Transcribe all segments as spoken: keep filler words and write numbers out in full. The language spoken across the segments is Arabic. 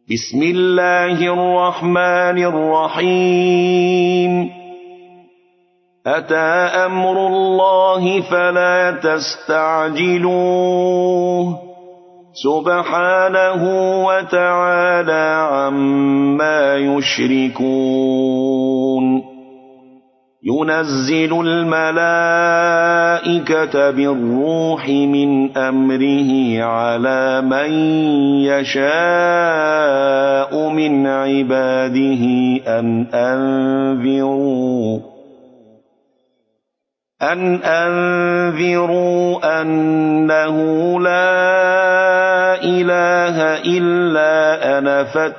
بسم الله الرحمن الرحيم أتى أمر الله فلا تستعجلوه سبحانه وتعالى عما يشركون ينزل الملائكة بالروح من أمره على من يشاء من عباده أن أنذروا أن أنذروا أنه لا إله إلا أنا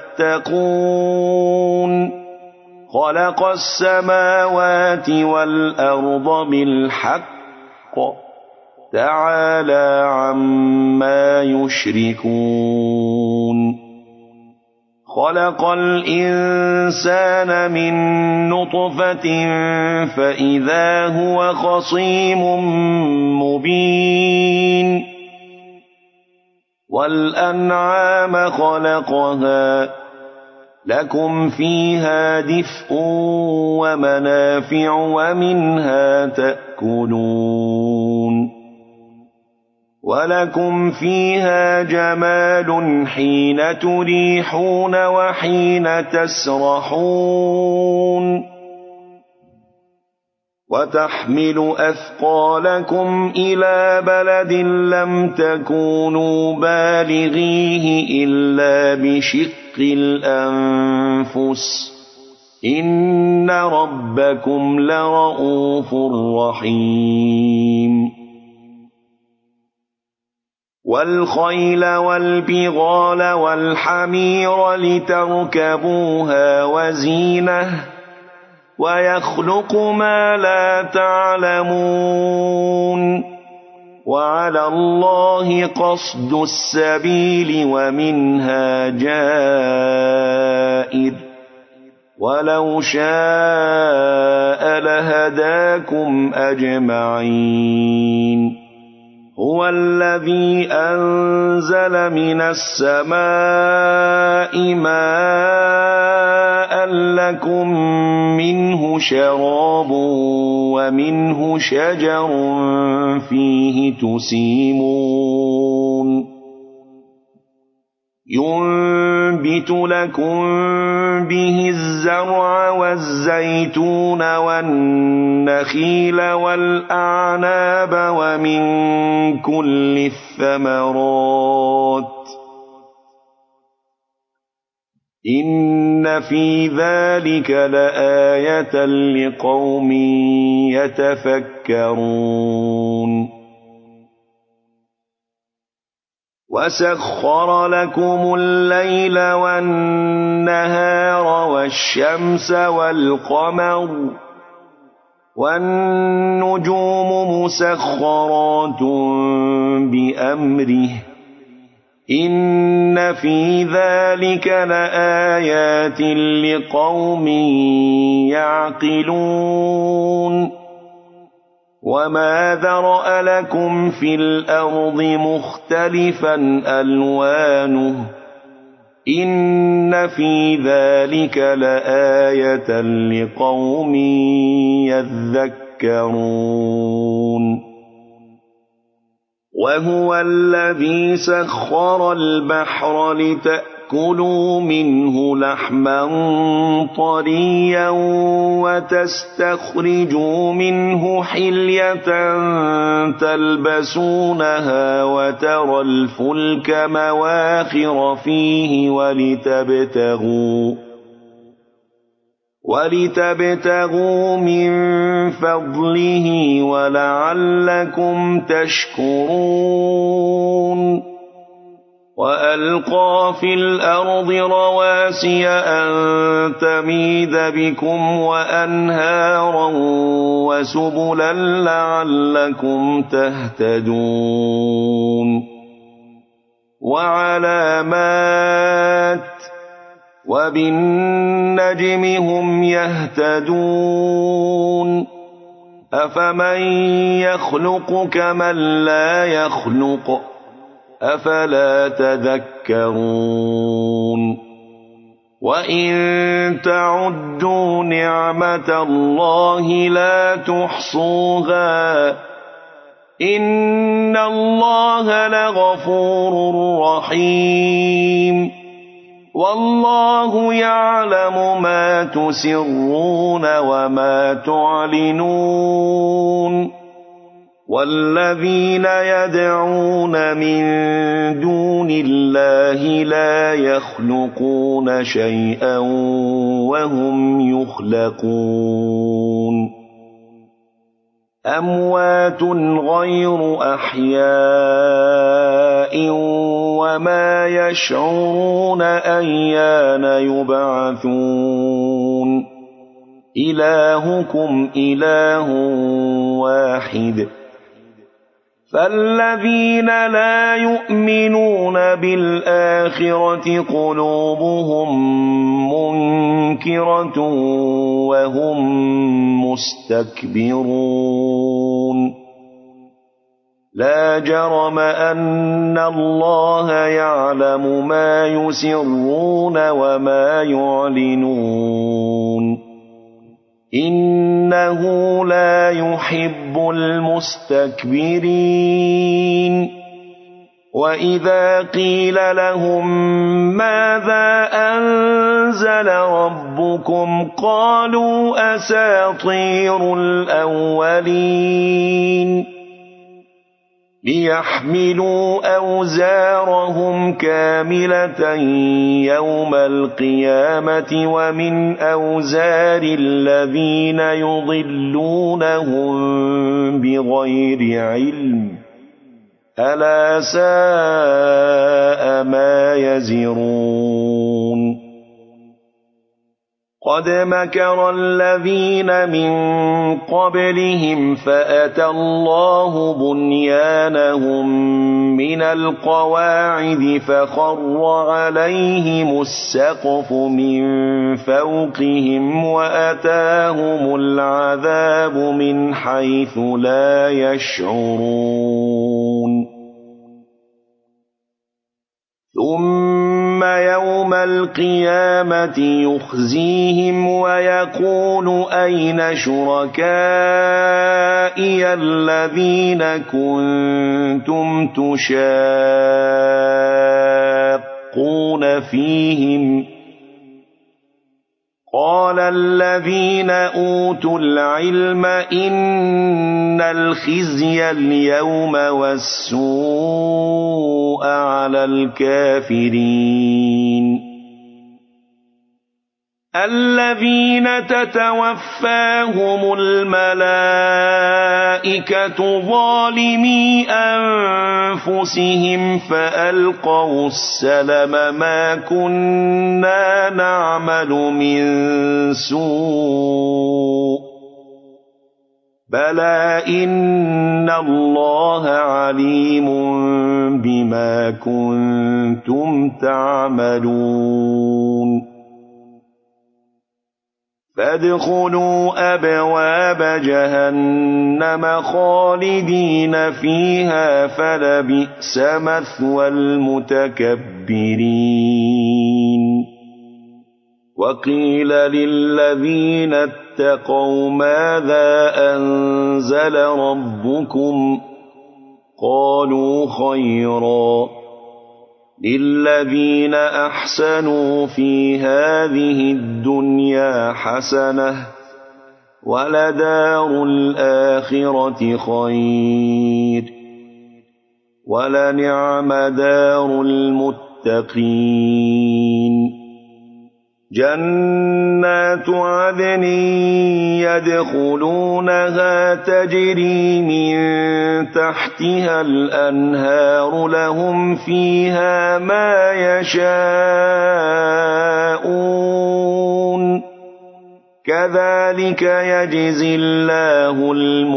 فاتقون خلق السماوات والأرض بالحق تعالى عما يشركون خلق الإنسان من نطفة فإذا هو خصيم مبين والأنعام خلقها لكم فيها دفء ومنافع ومنها تأكلون ولكم فيها جمال حين تريحون وحين تسرحون وتحمل أثقالكم إلى بلد لم تكونوا بالغيه إلا بشق الأنفس إن ربكم لرؤوف رحيم والخيل والبغال والحمير لتركبوها وزينة ويخلق ما لا تعلمون وعلى الله قصد السبيل ومنها جائر ولو شاء لهداكم أجمعين هو الذي أنزل من السماء ماء لكم منه شراب ومنه شجر فيه تسيمون ينبت لكم به الزرع والزيتون والنخيل والأعناب ومن كل الثمرات إن في ذلك لآية لقوم يتفكرون وسخر لكم الليل والنهار والشمس والقمر والنجوم مسخرات بأمره إن في ذلك لآيات لقوم يعقلون وما ذرأ لكم في الأرض مختلفا ألوانه إن في ذلك لآية لقوم يذكرون وهو الذي سخر البحر لتأكلوا منه لحما طريا وتستخرجوا منه حلية تلبسونها وترى الفلك مواخر فيه ولتبتغوا ولتبتغوا من فضله ولعلكم تشكرون وألقى في الأرض رواسي أن تميد بكم وأنهارا وسبلا لعلكم تهتدون وعلامات وبالنجم هم يهتدون أفمن يخلق كمن لا يخلق أفلا تذكرون وَإِن تَعُدُّوا نِعْمَةَ اللَّهِ لَا تُحْصُوهَا إِنَّ اللَّهَ لَغَفُورٌ رَّحِيمٌ وَاللَّهُ يَعْلَمُ مَا تُسِرُّونَ وَمَا تُعْلِنُونَ وَالَّذِينَ يَدْعُونَ مِن دُونِ اللَّهِ لَا يَخْلُقُونَ شَيْئًا وَهُمْ يُخْلَقُونَ أَمْوَاتٌ غَيْرُ أَحْيَاءٍ وَمَا يَشْعُرُونَ أَيَّانَ يُبْعَثُونَ إِلَٰهُكُمْ إِلَٰهٌ وَاحِدٌ فَالَّذِينَ لَا يُؤْمِنُونَ بِالْآخِرَةِ قُلُوبُهُم مُّنكِرَةٌ وَهُم مُّسْتَكْبِرُونَ لَا جَرَمَ أَنَّ اللَّهَ يَعْلَمُ مَا يُسِرُّونَ وَمَا يُعْلِنُونَ إِنَّهُ لَا يُحِبُّ الْمُسْتَكْبِرِينَ وَإِذَا قِيلَ لَهُم مَّاذَا أَنزَلَ رَبُّكُمْ قَالُوا أَسَاطِيرُ الْأَوَّلِينَ لِيَحْمِلُوا أَوْزَارَهُمْ كَامِلَةً يَوْمَ الْقِيَامَةِ وَمِنْ أَوْزَارِ الَّذِينَ يُضِلُّونَهُم بِغَيْرِ عِلْمٍ أَلَا سَاءَ مَا يَزِرُونَ قَدْ مَكَرَ الَّذِينَ مِن قَبْلِهِمْ فَأَتَى اللَّهُ بُنْيَانَهُم مِّنَ الْقَوَاعِدِ فَخَرَّ عَلَيْهِمُ السَّقْفُ مِن فَوْقِهِمْ وَأَتَاهُمُ الْعَذَابُ مِنْ حَيْثُ لَا يَشْعُرُونَ ثُمَّ يَوْمَ الْقِيَامَةِ يُخْزِيهِمْ وَيَقُولُ أَيْنَ شُرَكَائِيَ الَّذِينَ كُنتُمْ تُشَاقُّونَ فِيهِمْ قَالَ الَّذِينَ أُوتُوا الْعِلْمَ إِنَّ الْخِزْيَ الْيَوْمَ وَالسُّوءَ عَلَى الْكَافِرِينَ الَّذِينَ تَتَوَفَّاهُمُ الْمَلَائِكَةُ ظَالِمِي أَنفُسِهِمْ فَأَلْقَوُا السَّلَمَ مَا كُنَّا نَعْمَلُ مِن سُوءٍ بَلَىٰ إِنَّ اللَّهَ عَلِيمٌ بِمَا كُنتُمْ تَعْمَلُونَ فَادْخُلُوا أَبْوَابَ جَهَنَّمَ خَالِدِينَ فِيهَا فَلَبِئْسَ مَثْوَى الْمُتَكَبِّرِينَ وَقِيلَ لِلَّذِينَ اتَّقَوْا مَاذَا أَنزَلَ رَبُّكُمْ قَالُوا خَيْرًا لِلَّذِينَ أَحْسَنُوا فِي هَٰذِهِ الدُّنْيَا حَسَنَةٌ وَلَدَارُ الْآخِرَةِ خَيْرٌ وَلَنِعْمَ دَارُ الْمُتَّقِينَ جَنَّاتُ عَدْنٍ يَدْخُلُونَهَا تَجْرِي مِن تَحْتِهَا الْأَنْهَارُ لَهُمْ فِيهَا مَا يَشَاءُونَ كَذَٰلِكَ يَجْزِي اللَّهُ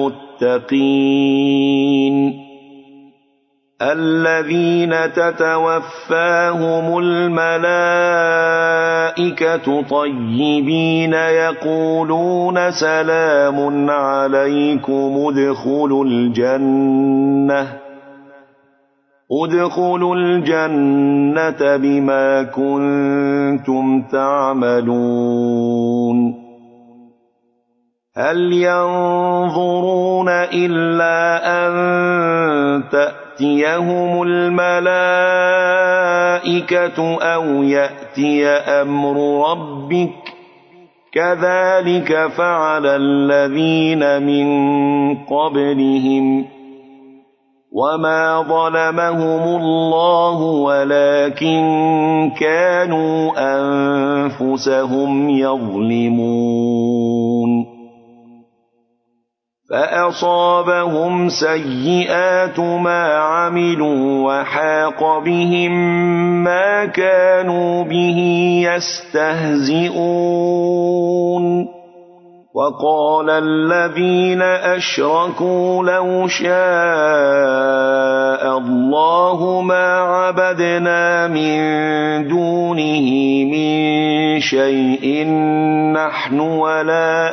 الْمُتَّقِينَ الَّذِينَ تَتَوَفَّاهُمُ الْمَلَائِكَةُ طَيِّبِينَ يَقُولُونَ سَلَامٌ عَلَيْكُمُ ادْخُلُوا الْجَنَّةَ ادْخُلُوا الْجَنَّةَ بِمَا كُنتُمْ كنتم تعملون هل ينظرون إلا أن تأتيهم الملائكة أو يأتي أمر ربك كذلك فعل الذين من قبلهم وما ظلمهم الله ولكن كانوا أنفسهم يظلمون فأصابهم سيئات ما عملوا وحاق بهم ما كانوا به يستهزئون وقال الذين أشركوا لو شاء الله ما عبدنا من دونه من شيء نحن ولا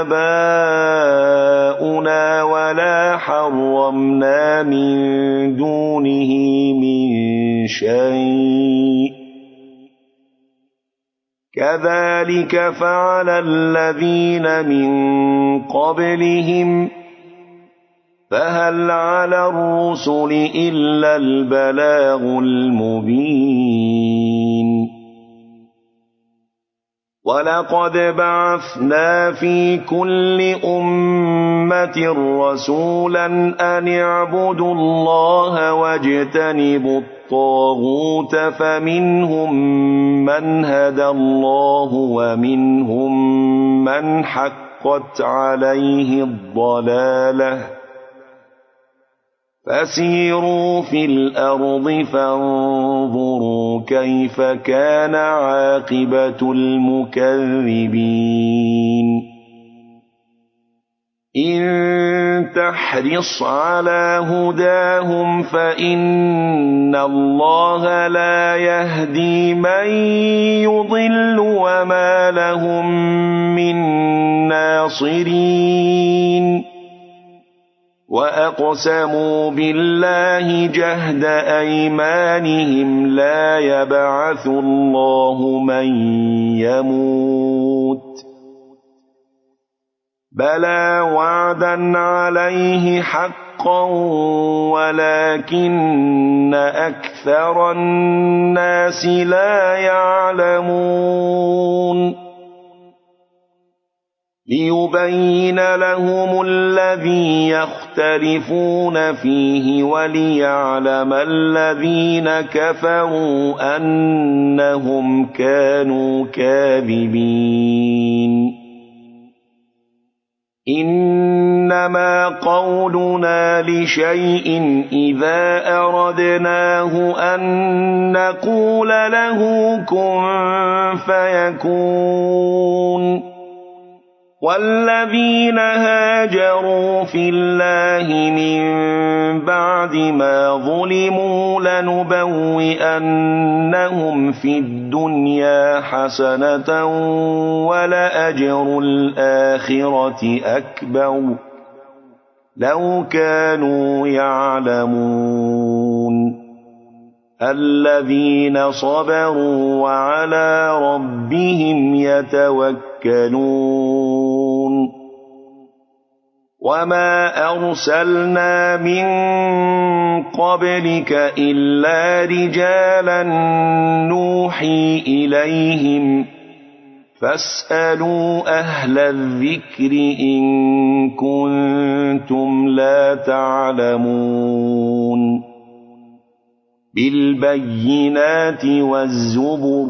آباؤنا ولا حرمنا من دونه من شيء كذلك فعل الذين من قبلهم فهل على الرسل إلا البلاغ المبين ولقد بعثنا في كل أمة رسولا أن اعبدوا الله واجتنبوا الطاغوت فمنهم من هدى الله ومنهم من حقت عليه الضلالة فسيروا في الأرض فانظروا كيف كان عاقبة المكذبين إن تحرص على هداهم فإن الله لا يهدي من يضل وما لهم من ناصرين وأقسموا بالله جهد أيمانهم لا يبعث الله من يموت بلى وعدا عليه حقا ولكن أكثر الناس لا يعلمون ليبين لهم الذي يختلفون فيه وليعلم الذين كفروا أنهم كانوا كاذبين إنما قولنا لشيء إذا أردناه أن نقول له كن فيكون والذين هاجروا في الله من بعد ما ظلموا لنبوئنهم في الدنيا حسنة ولأجر الآخرة أكبر لو كانوا يعلمون الذين صبروا وعلى ربهم يتوكلون وما أرسلنا من قبلك إلا رجالا نوحي إليهم فاسألوا أهل الذكر إن كنتم لا تعلمون بالبينات والزبر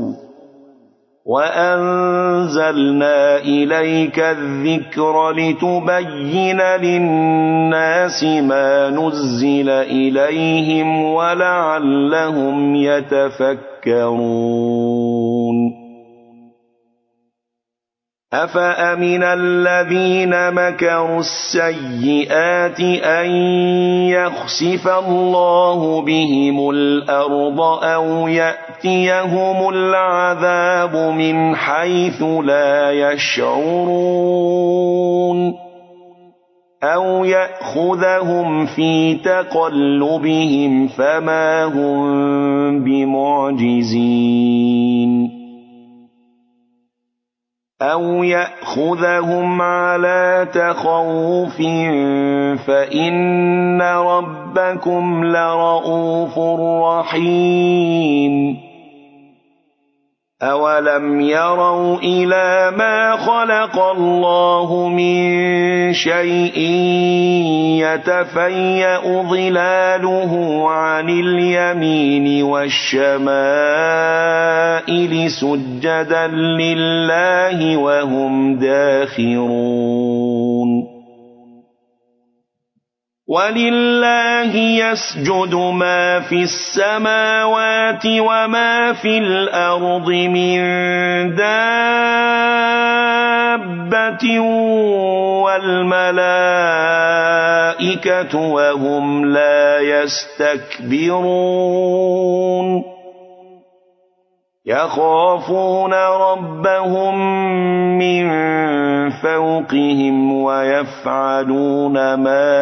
وأنزلنا إليك الذكر لتبين للناس ما نزل إليهم ولعلهم يتفكرون أفأمن الذين مكروا السيئات أن يخسف الله بهم الأرض أو يأتيهم العذاب من حيث لا يشعرون أو يأخذهم في تقلبهم فما هم بمعجزين أو يأخذهم على تخوف فإن ربكم لرؤوف رحيم أولم يروا إلى ما خلق الله من شيء يتفيأ ظلاله عن اليمين والشمائل سجدا لله وهم داخرون ولله يسجد ما في السماوات وما في الأرض من دابة والملائكة وهم لا يستكبرون يخافون ربهم من فوقهم ويفعلون ما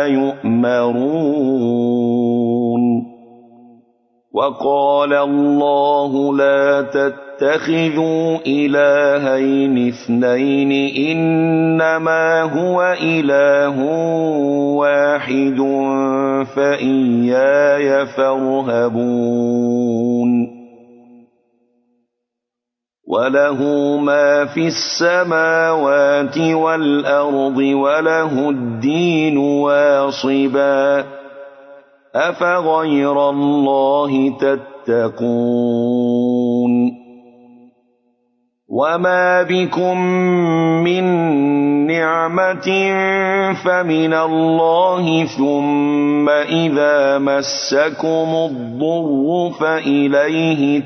يؤمرون وقال الله لا تتخذوا إلهين اثنين إنما هو إله واحد فإياي فارهبون وله ما في السماوات والأرض وله الدين واصبا أفغير الله تتقون وما بكم من نعمة فمن الله ثم إذا مسكم الضر فإليه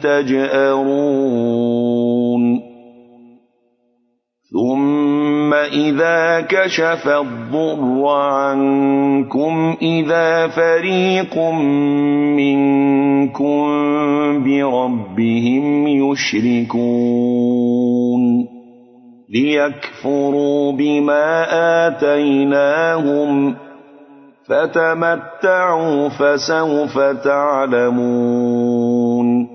تجأرون ثم إذا كشف الضر عنكم إذا فريق منكم بربهم يشركون ليكفروا بما آتيناهم فتمتعوا فسوف تعلمون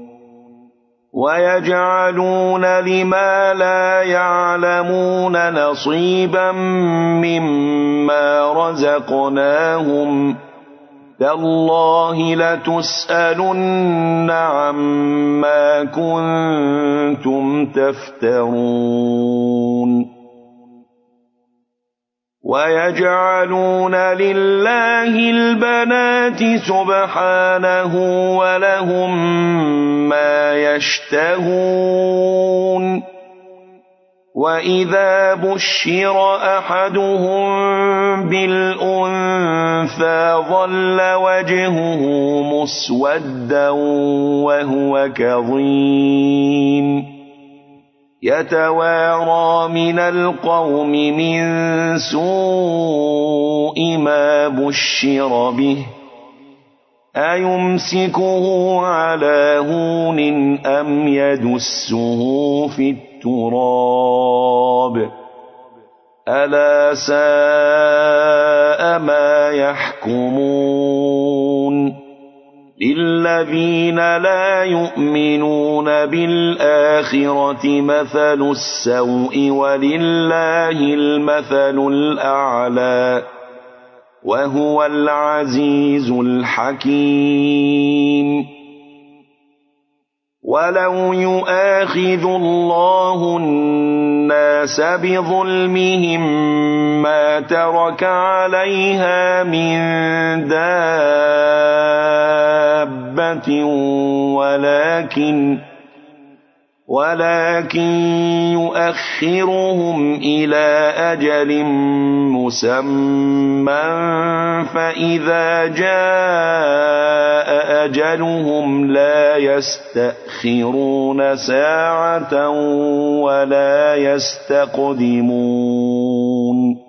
ويجعلون لما لا يعلمون نصيبا مما رزقناهم تالله لتسألن عما كنتم تفترون ويجعلون لله البنات سبحانه ولهم ما يشتهون وإذا بشر أحدهم بالأنثى ظل وجهه مسودا وهو كظيم يتوارى من القوم من سوء ما بشر به أيمسكه على هون أم يدسه في التراب ألا ساء ما يحكمون للذين لا يؤمنون بالآخرة مثل السوء ولله المثل الأعلى وهو العزيز الحكيم ولو يؤاخذ الله الناس بظلمهم ما ترك عليها من دابة ولكن ولكن يؤخرهم إلى أجل مسمى فإذا جاء أجلهم لا يستأخرون ساعة ولا يستقدمون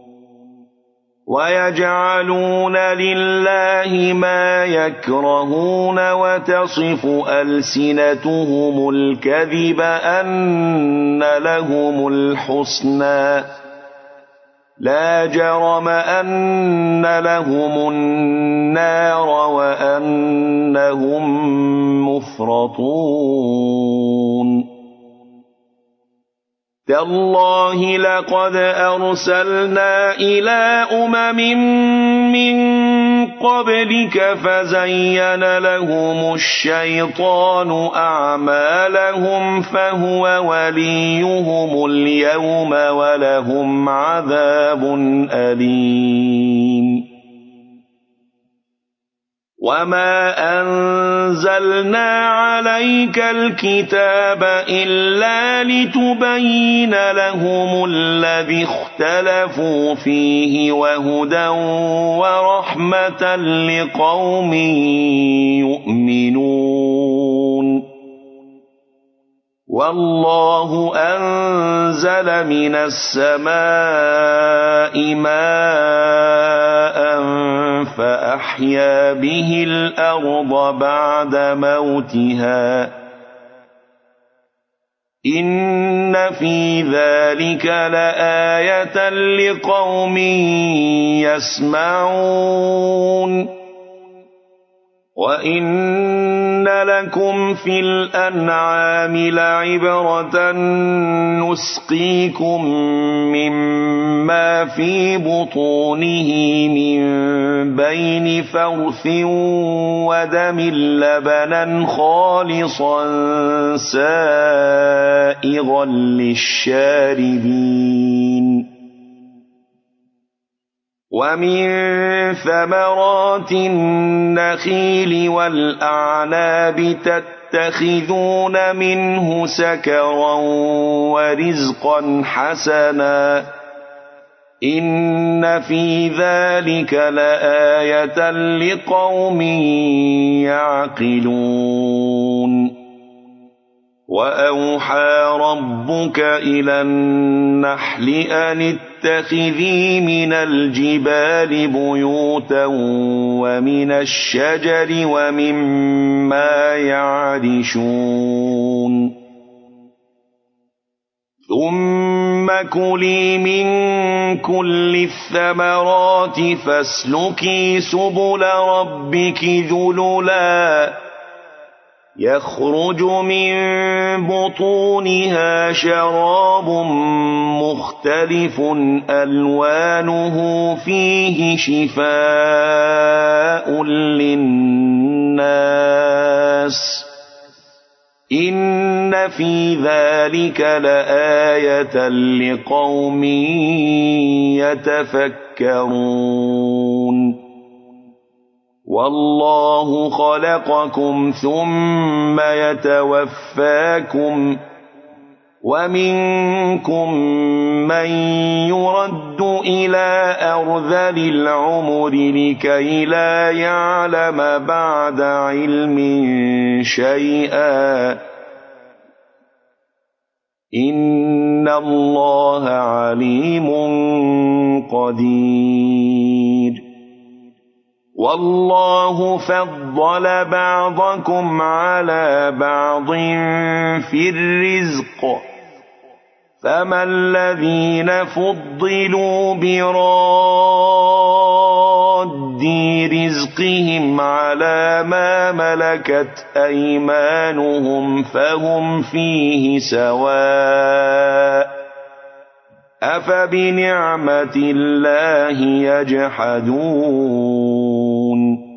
ويجعلون لله ما يكرهون وتصف ألسنتهم الكذب أن لهم الحسنى لا جرم أن لهم النار وأنهم مفرطون تالله لقد أرسلنا إلى أمم من قبلك فزين لهم الشيطان أعمالهم فهو وليهم اليوم ولهم عذاب أليم وما أنزلنا عليك الكتاب إلا لتبين لهم الذي اختلفوا فيه وهدى ورحمة لقوم يؤمنون والله أنزل من السماء ماء فأحيا به الأرض بعد موتها إن في ذلك لآية لقوم يسمعون وإن لكم في الأنعام لعبرة نسقيكم مما في بطونه من بين فرث ودم لبنا خالصا سائغا للشاربين ومن ثمرات النخيل والأعناب تتخذون منه سكرا ورزقا حسنا إن في ذلك لآية لقوم يعقلون وأوحى ربك إلى النحل أن اتخذي من الجبال بيوتا ومن الشجر ومما يعرشون ثم كلي من كل الثمرات فاسلكي سبل ربك ذللا يخرج من بطونها شراب مختلف ألوانه فيه شفاء للناس إن في ذلك لآية لقوم يتفكرون والله خلقكم ثم يتوفاكم ومنكم من يرد إلى أرذل العمر لكي لا يعلم بعد علم شيئا إن الله عليم قدير والله فضل بعضكم على بعض في الرزق فما الذين فضلوا براد رزقهم على ما ملكت أيمانهم فهم فيه سواء أفبنعمة الله يجحدون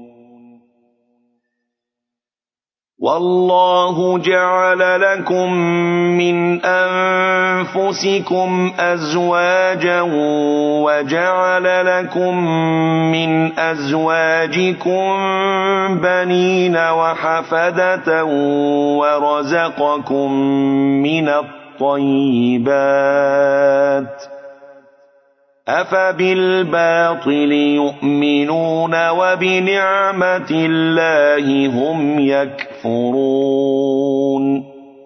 والله جعل لكم من أنفسكم أزواجا وجعل لكم من أزواجكم بنين وحفدة ورزقكم من الطيبات أفبالباطل يؤمنون وبنعمة الله هم يكفرون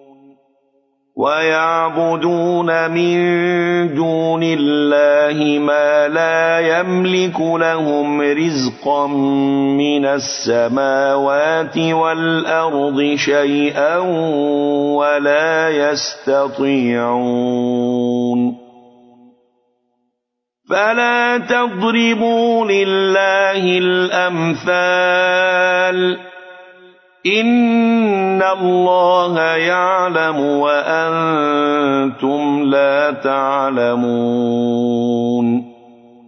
ويعبدون من دون الله ما لا يملك لهم رزقا من السماوات والأرض شيئا ولا يستطيعون فلا تضربوا لله الأمثال إن الله يعلم وأنتم وأنتم لا تعلمون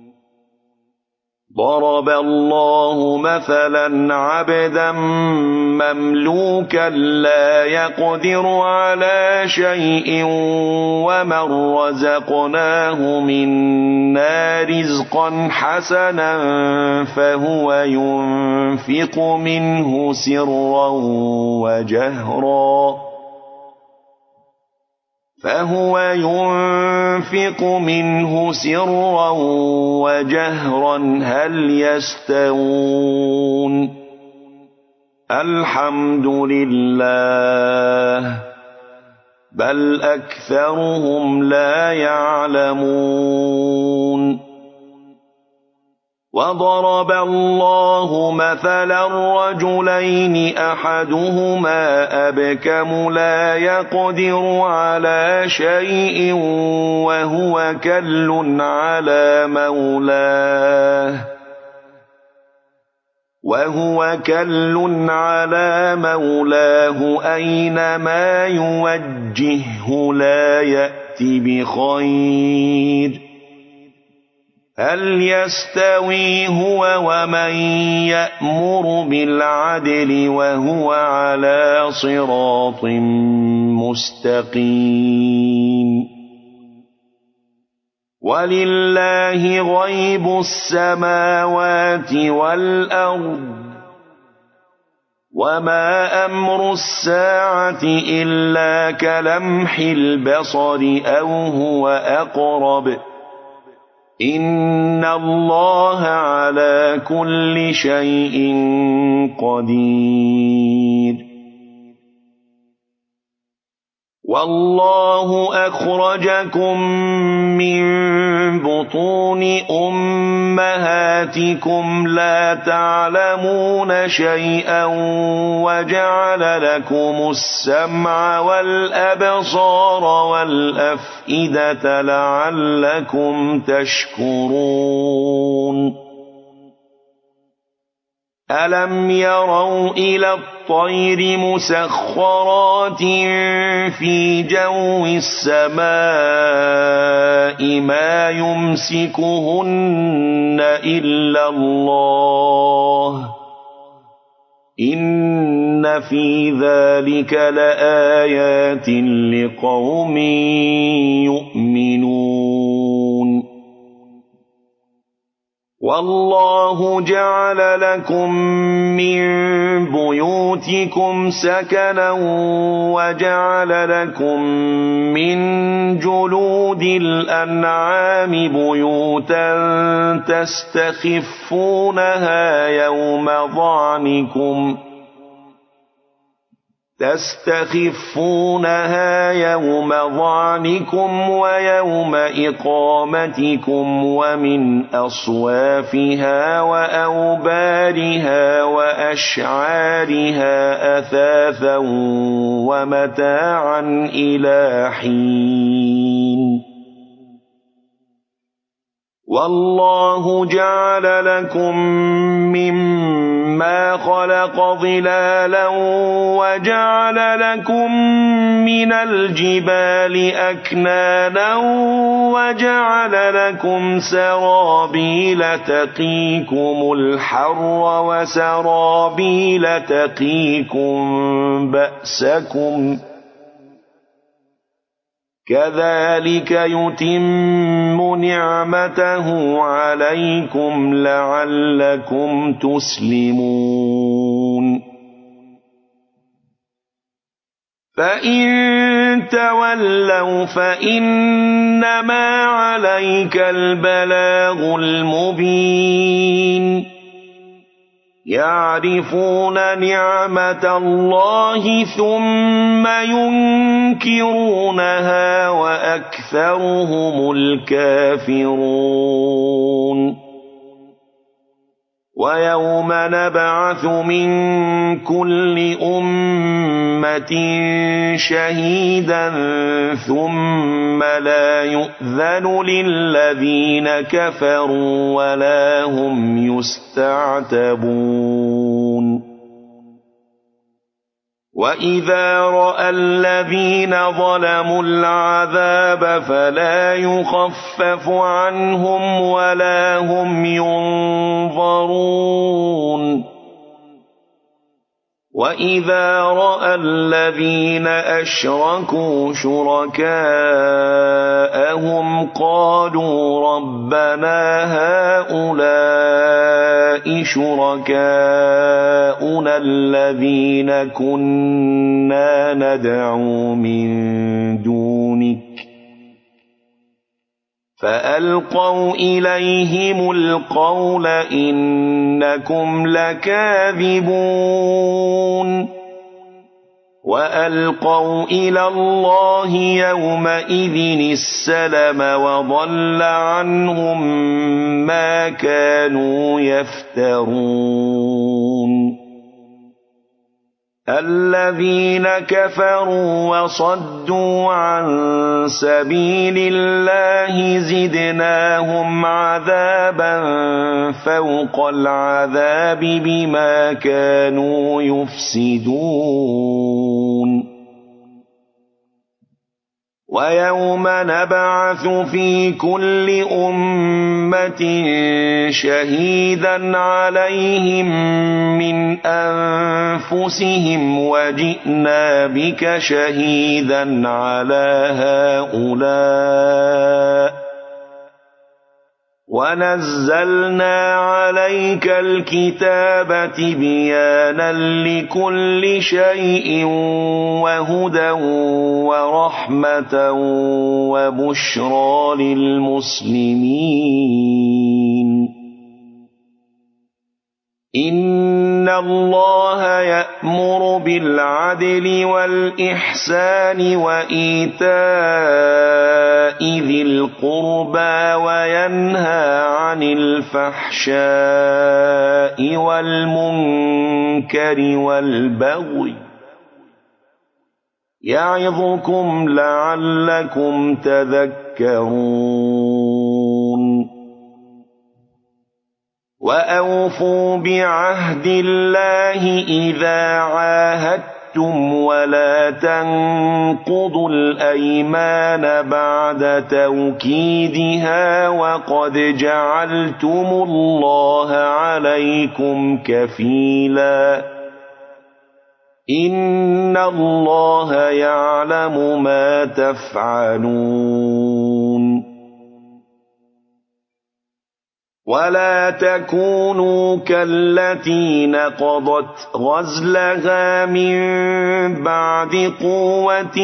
ضرب الله مثلا عبدا مملوكا لا يقدر على شيء ومن رزقناه منا رزقا حسنا فهو ينفق منه سرا وجهرا فهو ينفق منه سرا وجهرا هل يستوون الحمد لله بل أكثرهم لا يعلمون وضرب الله مثلا رجلين أحدهما أبكم لا يقدر على شيء وهو كل على مولاه وهو كل على مولاه أينما يوجهه لا يأتي بخير هل يستوي هو ومن يأمر بالعدل وهو على صراط مستقيم ولله غيب السماوات والأرض وما أمر الساعة إلا كلمح البصر أو هو أقرب إن الله على كل شيء قدير والله أخرجكم من بطون أمهاتكم لا تعلمون شيئا وجعل لكم السمع والأبصار والأفئدة لعلكم تشكرون ألم يروا إلى الطير مسخرات في جو السماء ما يمسكهن إلا الله إن في ذلك لآيات لقوم يؤمنون والله جعل لكم من بيوتكم سكنا وجعل لكم من جلود الأنعام بيوتا تستخفونها يوم ظعنكم تستخفونها يوم ظعنكم ويوم إقامتكم ومن أصوافها وأوبارها وأشعارها أثاثا ومتاعا إلى حين والله جعل لكم مما خلق ظلالا وجعل لكم من الجبال أكنانا وجعل لكم سرابيل تقيكم الحر وسرابيل تقيكم بأسكم كذلك يتم نعمته عليكم لعلكم تسلمون فإن تولوا فإنما عليك البلاغ المبين يعرفون نعمة الله ثم ينكرونها وأكثرهم الكافرون ويوم نبعث من كل أمة شهيدا ثم لا يؤذن للذين كفروا ولا هم يستعتبون وَإِذَا رَأَى الَّذِينَ ظَلَمُوا الْعَذَابَ فَلَا يُخَفَّفُ عَنْهُمْ وَلَا هُمْ يُنظَرُونَ وَإِذَا رَأَى الَّذِينَ أَشْرَكُوا شُرَكَاءَهُمْ قَالُوا رَبَّنَا هَؤُلَاءِ شُرَكَاؤُنَا الَّذِينَ كُنَّا نَدْعُو مِن دُونِكَ فَأَلْقَوْا إِلَيْهِمُ الْقَوْلَ إِنَّكُمْ لَكَاذِبُونَ وَأَلْقَوْا إِلَى اللَّهِ يَوْمَئِذٍ السَّلَمَ وَضَلَّ عَنْهُم مَّا كَانُوا يَفْتَرُونَ الَّذِينَ كَفَرُوا وَصَدُّوا عَن سَبِيلِ اللَّهِ زِدْنَاهُمْ عَذَابًا فَوْقَ الْعَذَابِ بِمَا كَانُوا يُفْسِدُونَ وَيَوْمَ نَبْعَثُ فِي كُلِّ أُمَّةٍ شَهِيدًا عَلَيْهِمْ مِنْ أَنفُسِهِمْ وَجِئْنَا بِكَ شَهِيدًا عَلَى هَؤُلَاءِ وَنَزَّلْنَا عَلَيْكَ الْكِتَابَ تِبْيَانًا لِكُلِّ شَيْءٍ وَهُدًى وَرَحْمَةً وَبُشْرَى لِلْمُسْلِمِينَ إِنَّ اللَّهَ يَأْمُرُ بِالْعَدْلِ وَالْإِحْسَانِ وَإِيتَاءِ ذِي الْقُرْبَى وَيَنْهَى عَنِ الْفَحْشَاءِ وَالْمُنكَرِ وَالْبَغْيِ يَعِظُكُمْ لَعَلَّكُمْ تَذَكَّرُونَ وَأَوْفُوا بِعَهْدِ اللَّهِ إِذَا عَاهَدتُّمْ وَلَا تَنقُضُوا الْأَيْمَانَ بَعْدَ تَوْكِيدِهَا وَقَدْ جَعَلْتُمُ اللَّهَ عَلَيْكُمْ كَفِيلًا إِنَّ اللَّهَ يَعْلَمُ مَا تَفْعَلُونَ وَلَا تَكُونُوا كَالَّتِي نَقَضَتْ غَزْلَهَا مِن بَعْدِ قُوَّةٍ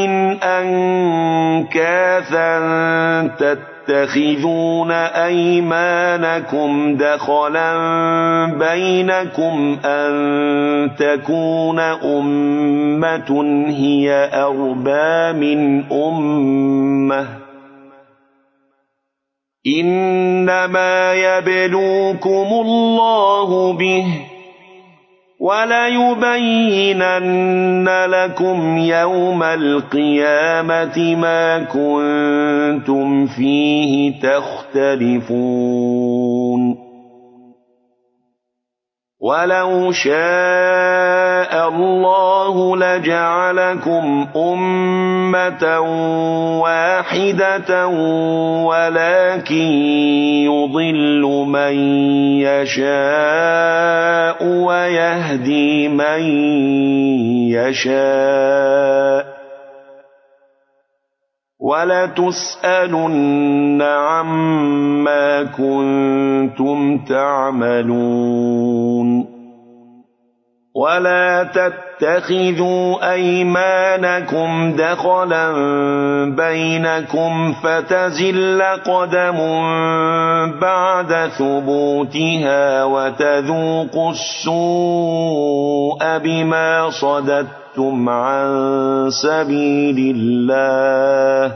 أَنكَاثًا تَتَّخِذُونَ أَيْمَانَكُمْ دَخَلًا بَيْنَكُمْ أَن تَكُونَ أُمَّةٌ هِيَ أَرْبَىٰ مِنْ أُمَّةٍ إِنَّمَا يَبْلُوكُمُ اللَّهُ بِهِ وَلَيُبَيِّنَنَّ لَكُمْ يَوْمَ الْقِيَامَةِ مَا كُنتُمْ فِيهِ تَخْتَلِفُونَ وَلَوْ شَاءَ اللَّهُ لَجَعَلَكُمْ أُمَّةً وَاحِدَةً وَلَكِن يُضِلُّ مَن يَشَاءُ وَيَهْدِي مَن يَشَاءُ وَلَتُسْأَلُنَّ عَمَّا كُنتُمْ تَعْمَلُونَ وَلَا تَتَّخِذُوا أَيْمَانَكُمْ دَخَلًا بَيْنَكُمْ فَتَزِلَّ قَدَمٌ بَعْدَ ثُبُوتِهَا وَتَذُوقُوا السُّوءَ بِمَا صَدَدتُّمْ عَن سَبِيلِ اللَّهِ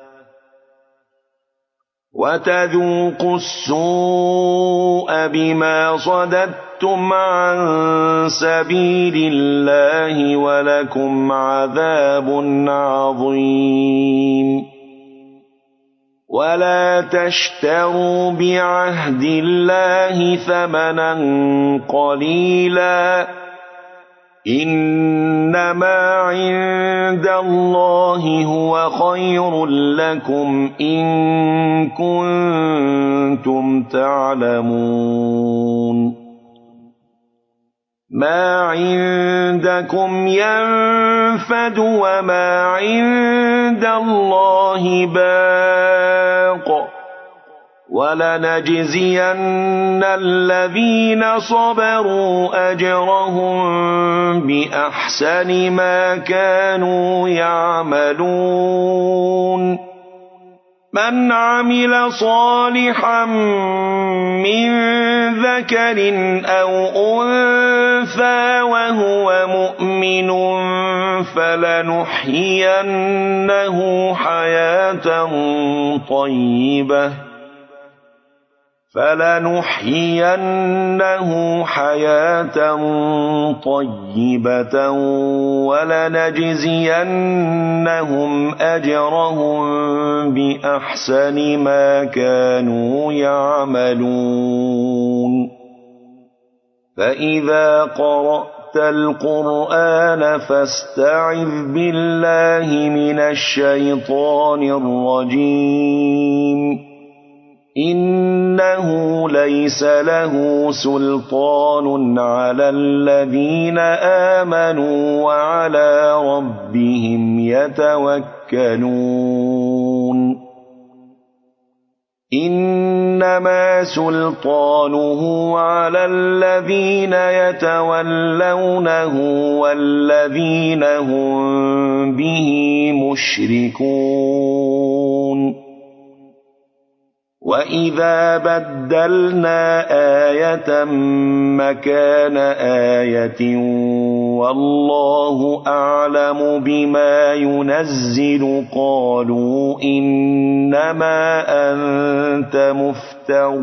وَتَذُوقُوا السُّوءَ بِمَا صَدَدتُّمْ عَن سَبِيلِ اللَّهِ وَلَكُمْ عَذَابٌ عَظِيمٌ وَلَا تَشْتَرُوا بِعَهْدِ اللَّهِ ثَمَنًا قَلِيلًا إنما عند الله هو خير لكم إن كنتم تعلمون ما عندكم ينفد وما عند الله باق ولنجزين الذين صبروا أجرهم بأحسن ما كانوا يعملون من عمل صالحا من ذكر أو أنثى وهو مؤمن فلنحيينه حياة طيبة فلنحيينه حياة طيبة ولنجزينهم أجرهم بأحسن ما كانوا يعملون فإذا قرأت القرآن فاستعذ بالله من الشيطان الرجيم إنه ليس له سلطان على الذين آمنوا وعلى ربهم يتوكلون إنما سلطانه على الذين يتولونه والذين هم به مشركون وَإِذَا بَدَّلْنَا آيَةً مَكَانَ آيَةٍ وَاللَّهُ أَعْلَمُ بِمَا يُنَزِّلُ قَالُوا إِنَّمَا أَنْتَ مُفْتَرٍ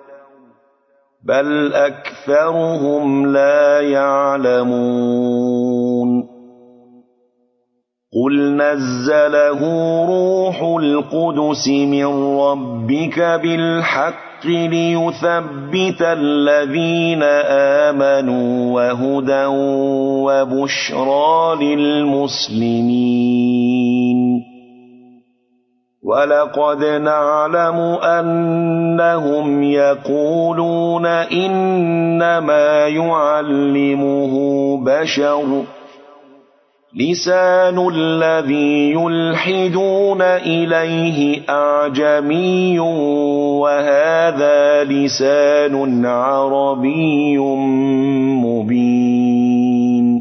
بَلْ أَكْثَرُهُمْ لَا يَعْلَمُونَ قُلْ نَزَّلَهُ رُوحُ الْقُدُسِ مِنْ رَبِّكَ بِالْحَقِّ لِيُثَبِّتَ الَّذِينَ آمَنُوا وَهُدًى وَبُشْرَى لِلْمُسْلِمِينَ وَلَقَدْ نَعْلَمُ أَنَّهُمْ يَقُولُونَ إِنَّمَا يُعَلِّمُهُ بَشَرٌ لسان الذي يلحدون إليه أعجمي وهذا لسان عربي مبين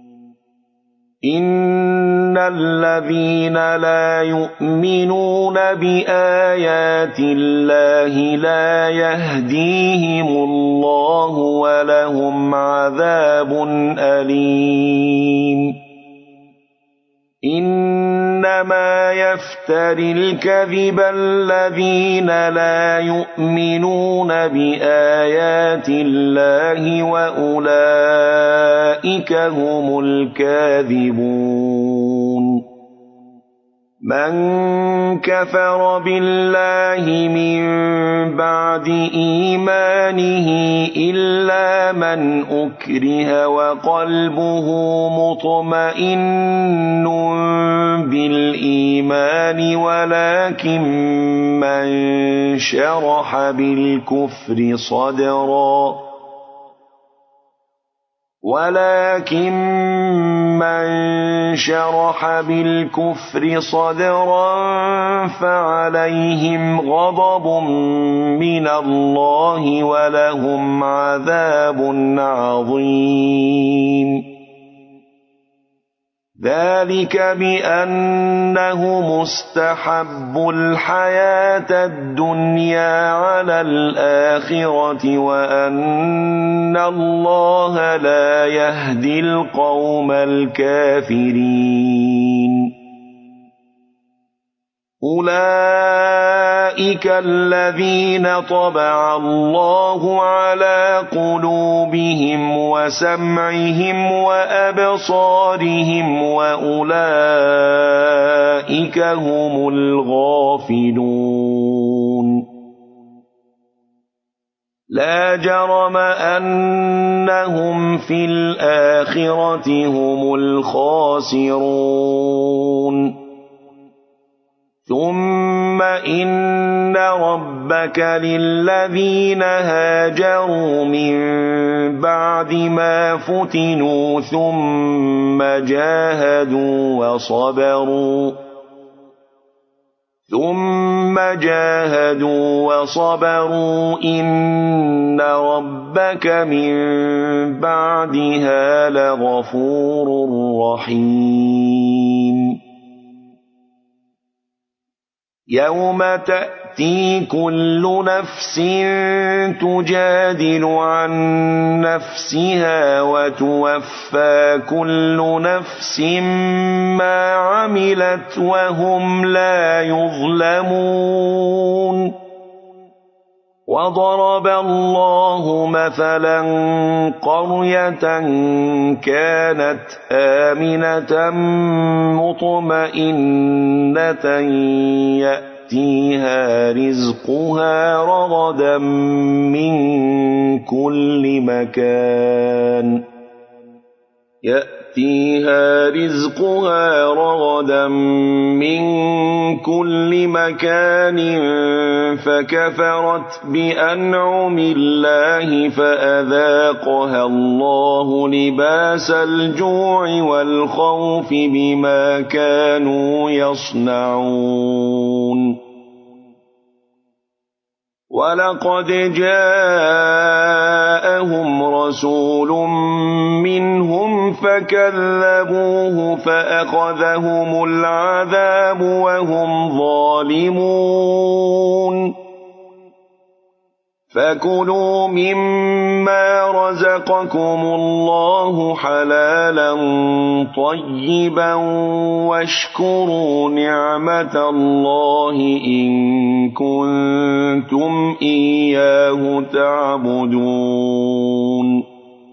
إن الذين لا يؤمنون بآيات الله لا يهديهم الله ولهم عذاب أليم إنما يفتري الكذب الذين لا يؤمنون بآيات الله وأولئك هم الكاذبون من كفر بالله من بعد إيمانه إلا من أكره وقلبه مطمئن بالإيمان ولكن من شرح بالكفر صدرا ولكن من شرح بالكفر صدرا فعليهم غضب من الله ولهم عذاب عظيم ذلك بأنه مستحب الحياة الدنيا على الآخرة وأن الله لا يهدي القوم الكافرين أولئك الذين طبع الله على قلوبهم وسمعهم وأبصارهم وأولئك هم الغافلون لا جرم أنهم في الآخرة هم الخاسرون ثم إن ربك للذين هاجروا من بعد ما فتنوا ثم جاهدوا وصبروا ثم جاهدوا وصبروا إن ربك من بعدها لغفور رحيم يوم تأتي كل نفس تجادل عن نفسها وتوفى كل نفس ما عملت وهم لا يظلمون وضرب الله مثلا قرية كانت آمنة مطمئنة يأتيها رزقها رغدا من كل مكان يأتيها رزقها رغدا من كل مكان فكفرت بأنعم الله فأذاقها الله لباس الجوع والخوف بما كانوا يصنعون ولقد جاءهم رسول منهم فكذبوه فأخذهم العذاب وهم ظالمون فكلوا مما رزقكم الله حلالا طيبا واشكروا نعمة الله إن كنتم إياه تعبدون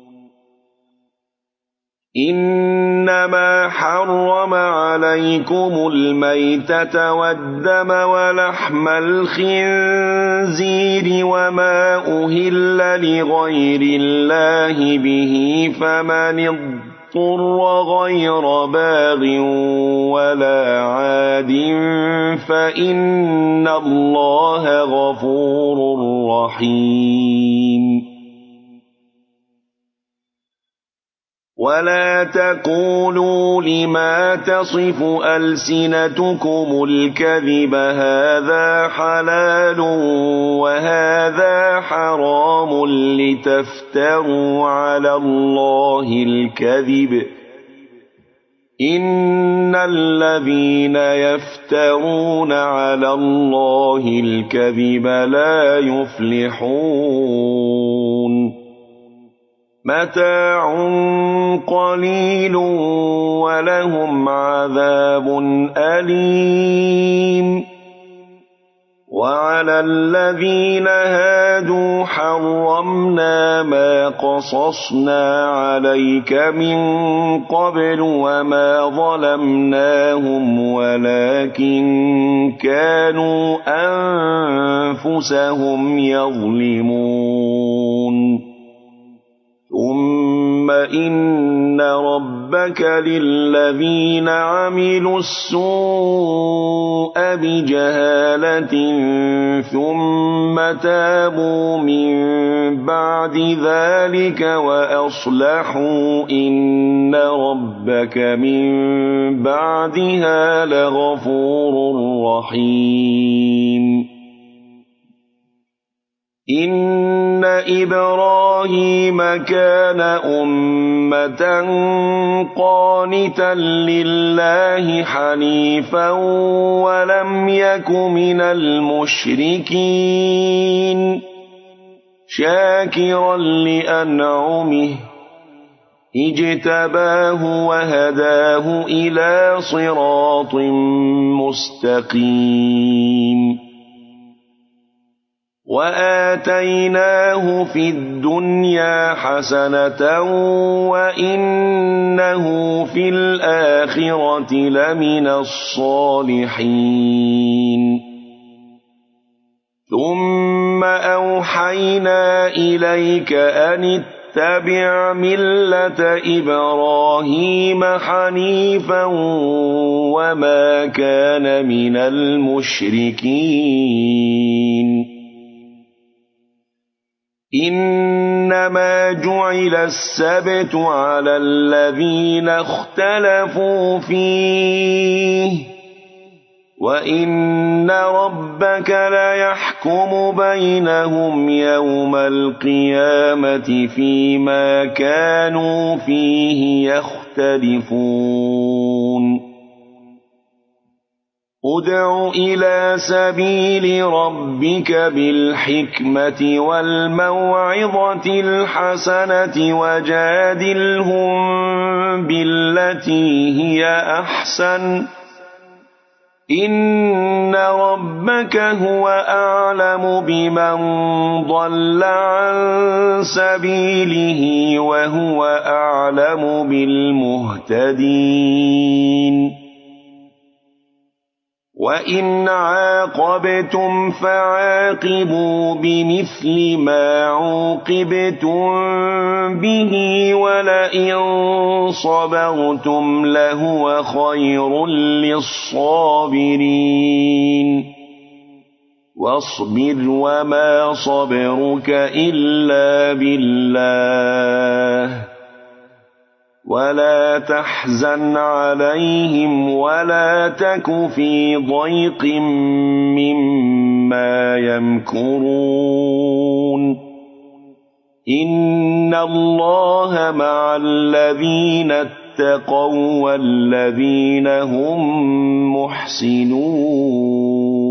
إنما حرم عليكم الميتة والدم ولحم الخنزير وما أهل لغير الله به فمن اضطر غير باغ ولا عاد فإن الله غفور رحيم ولا تقولوا لما تصف ألسنتكم الكذب هذا حلال وهذا حرام لتفتروا على الله الكذب إن الذين يفترون على الله الكذب لا يفلحون متاع قليل ولهم عذاب أليم وعلى الذين هادوا حرمنا ما قصصنا عليك من قبل وما ظلمناهم ولكن كانوا أنفسهم يظلمون ثم إن ربك للذين عملوا السوء بجهالة ثم تابوا من بعد ذلك وأصلحوا إن ربك من بعدها لغفور رحيم إن إبراهيم كان أمة قانتا لله حنيفا ولم يك من المشركين شاكرا لأنعمه اجتباه وهداه إلى صراط مستقيم وآتيناه في الدنيا حسنة وإنه في الآخرة لمن الصالحين ثم أوحينا إليك أن اتبع ملة إبراهيم حنيفا وما كان من المشركين إنما جعل السبت على الذين اختلفوا فيه وإن ربك ليحكم بينهم يوم القيامة فيما كانوا فيه يختلفون ادع إلى سبيل ربك بالحكمة والموعظة الحسنة وجادلهم بالتي هي أحسن إن ربك هو أعلم بمن ضل عن سبيله وهو أعلم بالمهتدين وإن عاقبتم فعاقبوا بمثل ما عوقبتم به ولئن صبرتم لهو خير للصابرين واصبر وما صبرك إلا بالله ولا تحزن عليهم ولا تك في ضيق مما يمكرون إن الله مع الذين اتقوا والذين هم محسنون